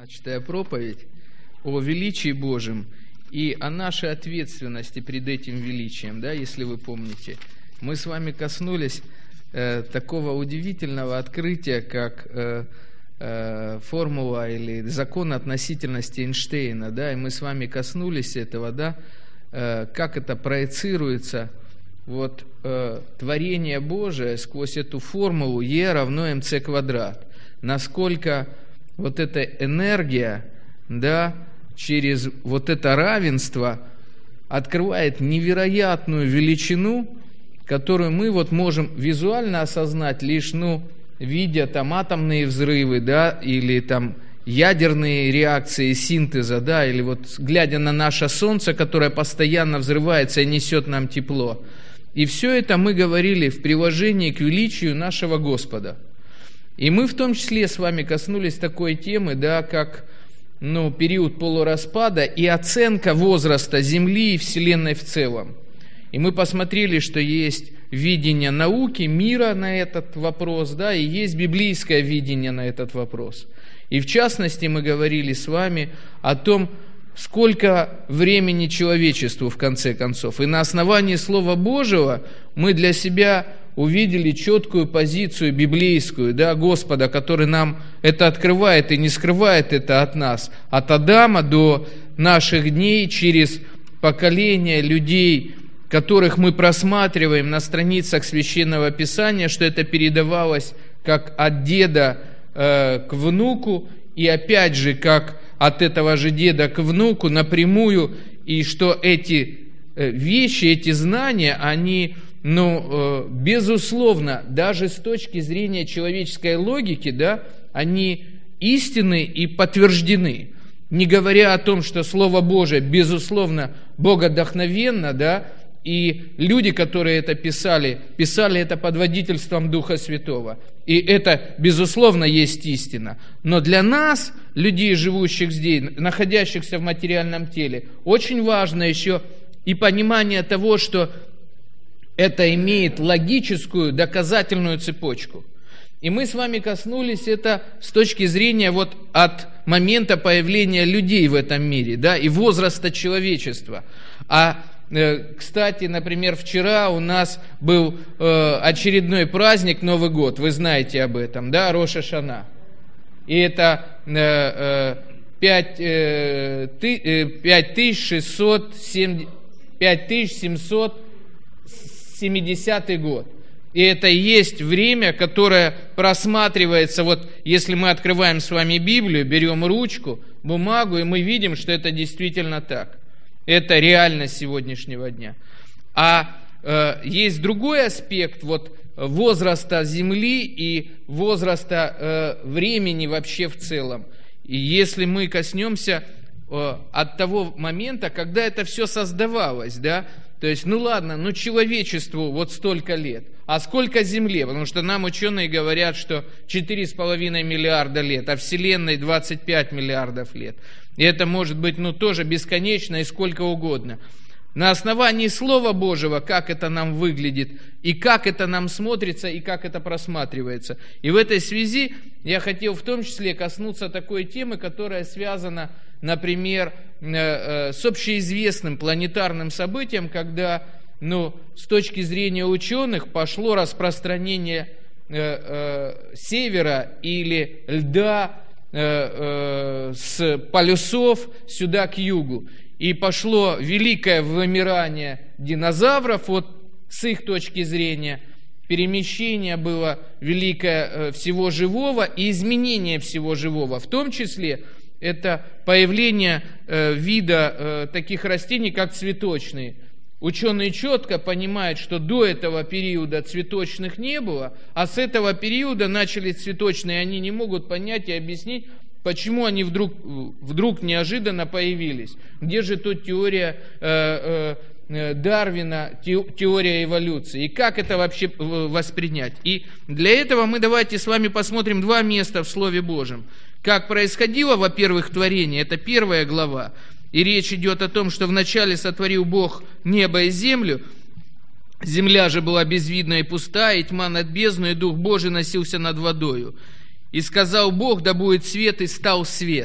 Начатая проповедь о величии Божьем и о нашей ответственности перед этим величием, да, если вы помните. Мы с вами коснулись такого удивительного открытия, как формула или закон относительности Эйнштейна, да, и мы с вами коснулись этого, да, как это проецируется, вот, творение Божие сквозь эту формулу Е равно МЦ квадрат. Насколько вот эта энергия, да, через вот это равенство открывает невероятную величину, которую мы вот можем визуально осознать лишь, видя там атомные взрывы, да, или там ядерные реакции синтеза, да, или вот глядя на наше Солнце, которое постоянно взрывается и несет нам тепло. И все это мы говорили в приложении к величию нашего Господа. И мы в том числе с вами коснулись такой темы, да, как период полураспада и оценка возраста Земли и Вселенной в целом. И мы посмотрели, что есть видение науки, мира на этот вопрос, да, и есть библейское видение на этот вопрос. И в частности мы говорили с вами о том, сколько времени человечеству в конце концов. И на основании Слова Божьего мы для себя увидели четкую позицию библейскую, да, Господа, который нам это открывает и не скрывает это от нас. От Адама до наших дней через поколения людей, которых мы просматриваем на страницах Священного Писания, что это передавалось как от деда к внуку, и опять же, как от этого же деда к внуку напрямую, и что эти вещи, эти знания, они, безусловно, даже с точки зрения человеческой логики, да, они истинны и подтверждены. Не говоря о том, что Слово Божие, безусловно, богодохновенно, да, и люди, которые это писали это под водительством Духа Святого. И это, безусловно, есть истина. Но для нас, людей, живущих здесь, находящихся в материальном теле, очень важно еще и понимание того, что это имеет логическую, доказательную цепочку. И мы с вами коснулись это с точки зрения вот от момента появления людей в этом мире, да, и возраста человечества. Кстати, например, вчера у нас был очередной праздник, Новый год, вы знаете об этом, да, Рош ха-Шана. И это 5770 год. И это и есть время, которое просматривается, вот если мы открываем с вами Библию, берем ручку, бумагу, и мы видим, что это действительно так. Это реальность сегодняшнего дня. Есть другой аспект вот возраста Земли и возраста времени вообще в целом. И если мы коснемся от того момента, когда это все создавалось, да, то есть, человечеству вот столько лет, а сколько Земле? Потому что нам ученые говорят, что 4,5 миллиарда лет, а Вселенной 25 миллиардов лет. И это может быть, тоже бесконечно и сколько угодно. На основании Слова Божьего, как это нам выглядит, и как это нам смотрится, и как это просматривается. И в этой связи я хотел в том числе коснуться такой темы, которая связана, например, с общеизвестным планетарным событием, когда, с точки зрения ученых, пошло распространение севера или льда с полюсов сюда к югу. И пошло великое вымирание динозавров, вот с их точки зрения, перемещение было великое всего живого и изменение всего живого. В том числе это появление вида таких растений, как цветочные. Ученые четко понимают, что до этого периода цветочных не было, а с этого периода начались цветочные, и они не могут понять и объяснить, почему они вдруг неожиданно появились. Где же тут теория Дарвина, теория эволюции? И как это вообще воспринять? И для этого мы давайте с вами посмотрим два места в Слове Божьем. Как происходило, во-первых, творение, это 1 глава. И речь идет о том, что вначале сотворил Бог небо и землю, земля же была безвидна и пустая, и тьма над бездной, и Дух Божий носился над водою. И сказал Бог, да будет свет, и стал свет.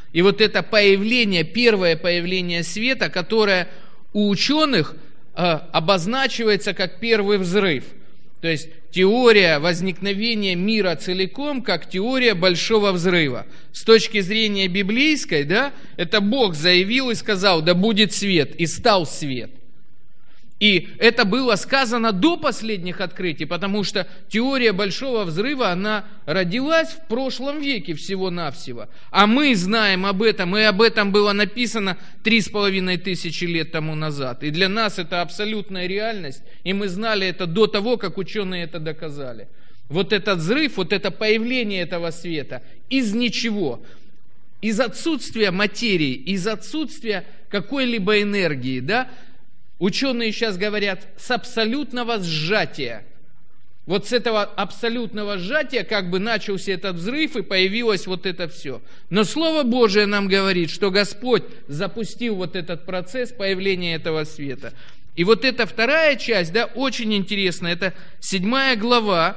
И вот это появление, первое появление света, которое у ученых обозначивается как первый взрыв. То есть теория возникновения мира целиком как теория большого взрыва. С точки зрения библейской, да, это Бог заявил и сказал: да будет свет, и стал свет. И это было сказано до последних открытий, потому что теория большого взрыва, она родилась в прошлом веке всего-навсего. А мы знаем об этом, и об этом было написано 3500 лет тому назад. И для нас это абсолютная реальность, и мы знали это до того, как ученые это доказали. Вот этот взрыв, вот это появление этого света из ничего, из отсутствия материи, из отсутствия какой-либо энергии, да. Ученые сейчас говорят, с абсолютного сжатия. Вот с этого абсолютного сжатия как бы начался этот взрыв, и появилось вот это все. Но Слово Божие нам говорит, что Господь запустил вот этот процесс появления этого света. И вот эта вторая часть, да, очень интересная. Это 7 глава,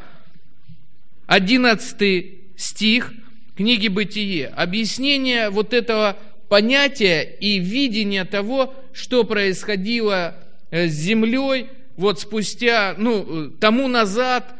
11 стих книги «Бытие». Объяснение вот этого понятия и видение того, что происходило с землей вот спустя, тому назад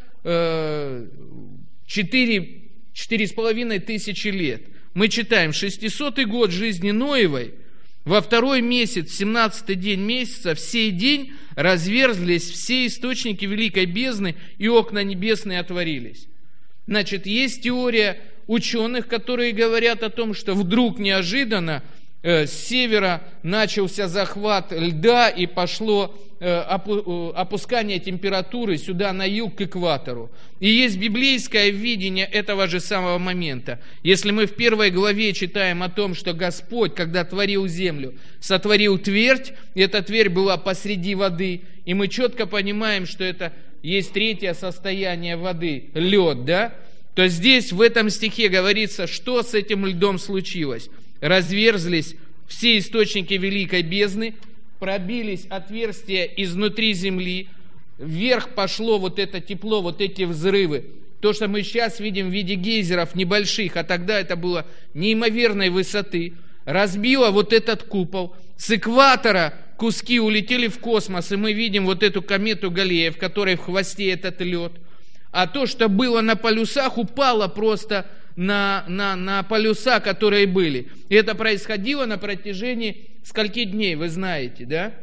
4500 лет. Мы читаем: 600-й год жизни Ноевой, во 2-й месяц, 17-й день месяца, в сей день разверзлись все источники великой бездны, и окна небесные отворились. Значит, есть теория ученых, которые говорят о том, что вдруг неожиданно с севера начался захват льда и пошло опускание температуры сюда на юг к экватору. И есть библейское видение этого же самого момента. Если мы в 1 главе читаем о том, что Господь, когда творил землю, сотворил твердь, и эта твердь была посреди воды, и мы четко понимаем, что это есть третье состояние воды, лед, да? То здесь в этом стихе говорится, что с этим льдом случилось. Разверзлись все источники великой бездны, пробились отверстия изнутри земли, вверх пошло вот это тепло, вот эти взрывы. То, что мы сейчас видим в виде гейзеров небольших, а тогда это было неимоверной высоты, разбило вот этот купол. С экватора куски улетели в космос, и мы видим вот эту комету Галлея, в которой в хвосте этот лед. А то, что было на полюсах, упало просто на полюса, которые были. И это происходило на протяжении скольки дней, вы знаете, да?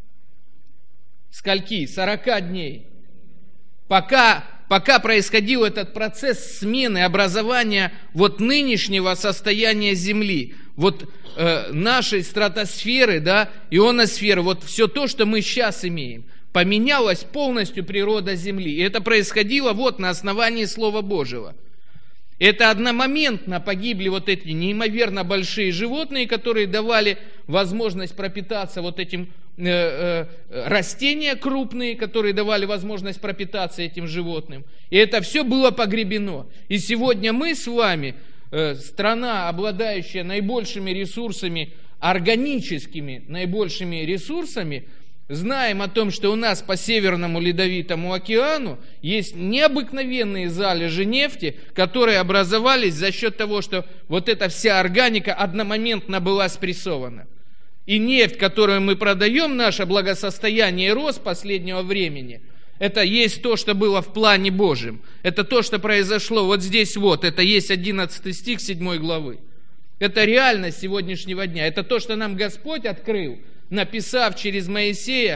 Скольки? 40 дней. Пока происходил этот процесс смены, образования вот нынешнего состояния Земли, вот нашей стратосферы, да, ионосферы, вот все то, что мы сейчас имеем. Поменялась полностью природа Земли. И это происходило вот на основании Слова Божьего. Это одномоментно погибли вот эти неимоверно большие животные, которые давали возможность пропитаться вот этим растения крупные, которые давали возможность пропитаться этим животным. И это все было погребено. И сегодня мы с вами, страна, обладающая наибольшими ресурсами, органическими наибольшими ресурсами, знаем о том, что у нас по Северному Ледовитому океану есть необыкновенные залежи нефти, которые образовались за счет того, что вот эта вся органика одномоментно была спрессована. И нефть, которую мы продаем, наше благосостояние и рост последнего времени, это есть то, что было в плане Божьем. Это то, что произошло вот здесь вот. Это есть 11 стих 7 главы. Это реальность сегодняшнего дня. Это то, что нам Господь открыл, написав через Моисея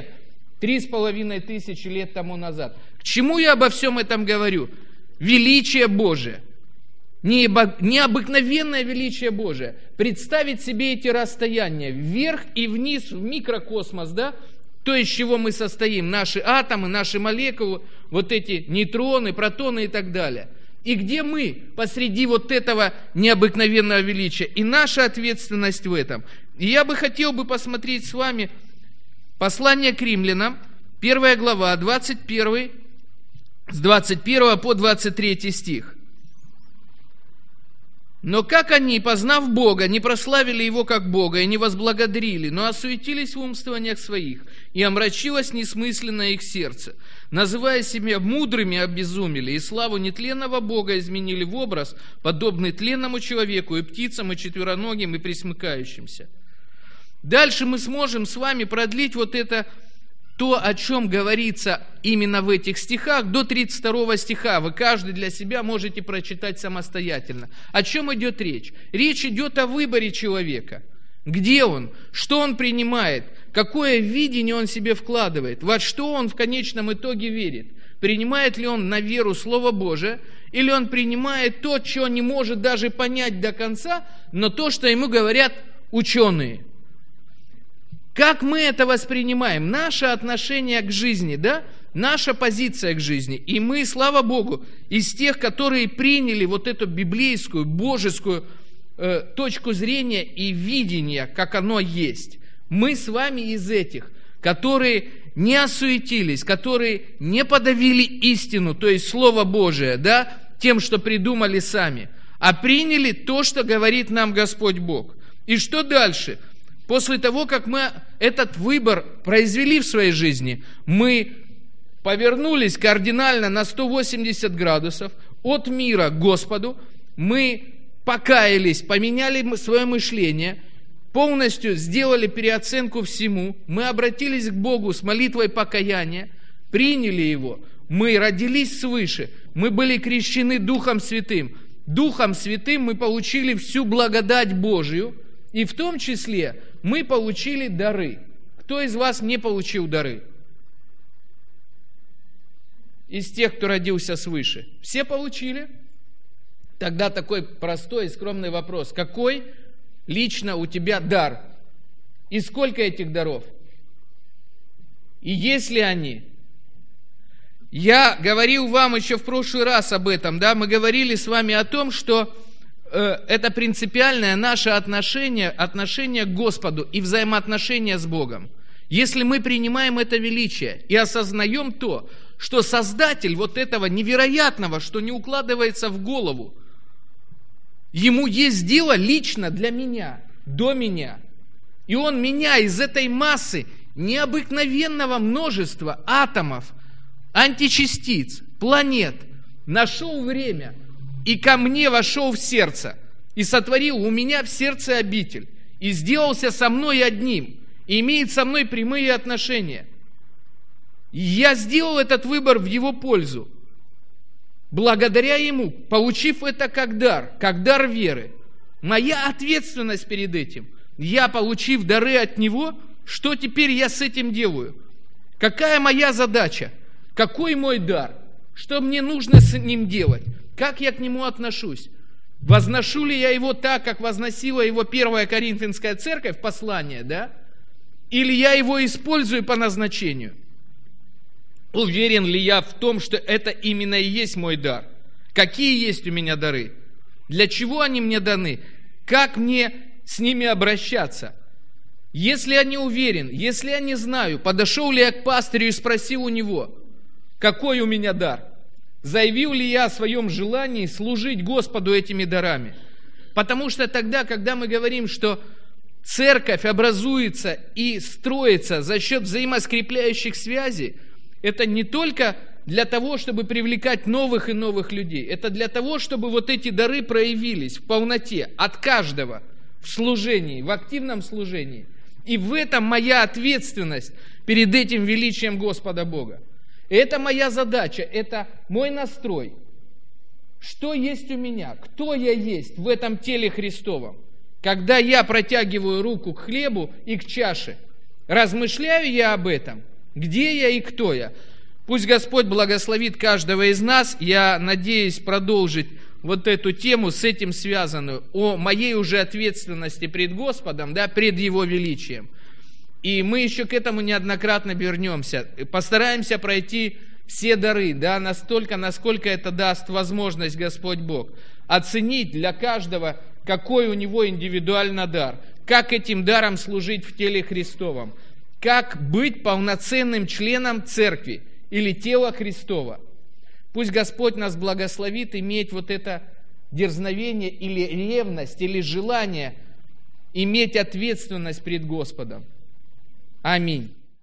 3500 лет тому назад. К чему я обо всем этом говорю? Величие Божие. Необыкновенное величие Божие. Представить себе эти расстояния вверх и вниз в микрокосмос, да? То, из чего мы состоим. Наши атомы, наши молекулы, вот эти нейтроны, протоны и так далее. И где мы посреди вот этого необыкновенного величия. И наша ответственность в этом. И я бы хотел посмотреть с вами послание к римлянам, 1 глава, 21, с 21 по 23 стих. «Но как они, познав Бога, не прославили Его как Бога и не возблагодарили, но осуетились в умствованиях своих, и омрачилось несмысленное их сердце. Называя себя мудрыми, обезумели, и славу нетленного Бога изменили в образ, подобный тленному человеку, и птицам, и четвероногим, и пресмыкающимся». Дальше мы сможем с вами продлить вот это, то, о чем говорится именно в этих стихах, до 32 стиха. Вы каждый для себя можете прочитать самостоятельно. О чем идет речь? Речь идет о выборе человека. Где он? Что он принимает? Какое видение он себе вкладывает? Во что он в конечном итоге верит? Принимает ли он на веру Слово Божие? Или он принимает то, что не может даже понять до конца, но то, что ему говорят ученые? Как мы это воспринимаем? Наше отношение к жизни, да? Наша позиция к жизни. И мы, слава Богу, из тех, которые приняли вот эту библейскую, божескую точку зрения и видения, как оно есть. Мы с вами из этих, которые не осуетились, которые не подавили истину, то есть Слово Божие, да, тем, что придумали сами, а приняли то, что говорит нам Господь Бог. И что дальше? После того, как мы этот выбор произвели в своей жизни, мы повернулись кардинально на 180 градусов от мира к Господу, мы покаялись, поменяли свое мышление, полностью сделали переоценку всему, мы обратились к Богу с молитвой покаяния, приняли Его, мы родились свыше, мы были крещены Духом Святым. Духом Святым мы получили всю благодать Божию, и в том числе мы получили дары. Кто из вас не получил дары? Из тех, кто родился свыше. Все получили? Тогда такой простой и скромный вопрос. Какой лично у тебя дар? И сколько этих даров? И есть ли они? Я говорил вам еще в прошлый раз об этом, да, мы говорили с вами о том, что это принципиальное наше отношение к Господу и взаимоотношения с Богом. Если мы принимаем это величие и осознаем то, что Создатель вот этого невероятного, что не укладывается в голову, Ему есть дело лично для меня, до меня. И Он меня из этой массы необыкновенного множества атомов, античастиц, планет нашел время и ко мне вошел в сердце, и сотворил у меня в сердце обитель, и сделался со мной одним, и имеет со мной прямые отношения. И я сделал этот выбор в Его пользу, благодаря Ему, получив это как дар веры. Моя ответственность перед этим. Я, получив дары от Него, что теперь я с этим делаю? Какая моя задача? Какой мой дар? Что мне нужно с ним делать? Как я к нему отношусь? Возношу ли я его так, как возносила его Первая Коринфянская церковь, послание, да? Или я его использую по назначению? Уверен ли я в том, что это именно и есть мой дар? Какие есть у меня дары? Для чего они мне даны? Как мне с ними обращаться? Если я не уверен, если я не знаю, подошел ли я к пастырю и спросил у него, какой у меня дар? Заявил ли я о своем желании служить Господу этими дарами? Потому что тогда, когда мы говорим, что церковь образуется и строится за счет взаимоскрепляющих связей, это не только для того, чтобы привлекать новых и новых людей. Это для того, чтобы вот эти дары проявились в полноте от каждого в служении, в активном служении. И в этом моя ответственность перед этим величием Господа Бога. Это моя задача, это мой настрой. Что есть у меня? Кто я есть в этом теле Христовом? Когда я протягиваю руку к хлебу и к чаше, размышляю я об этом? Где я и кто я? Пусть Господь благословит каждого из нас. Я надеюсь продолжить вот эту тему, с этим связанную, о моей уже ответственности пред Господом, да, пред Его величием. И мы еще к этому неоднократно вернемся. Постараемся пройти все дары, да, настолько, насколько это даст возможность Господь Бог. Оценить для каждого, какой у него индивидуальный дар. Как этим даром служить в теле Христовом. Как быть полноценным членом церкви или тела Христова. Пусть Господь нас благословит иметь вот это дерзновение или ревность, или желание иметь ответственность пред Господом. Аминь.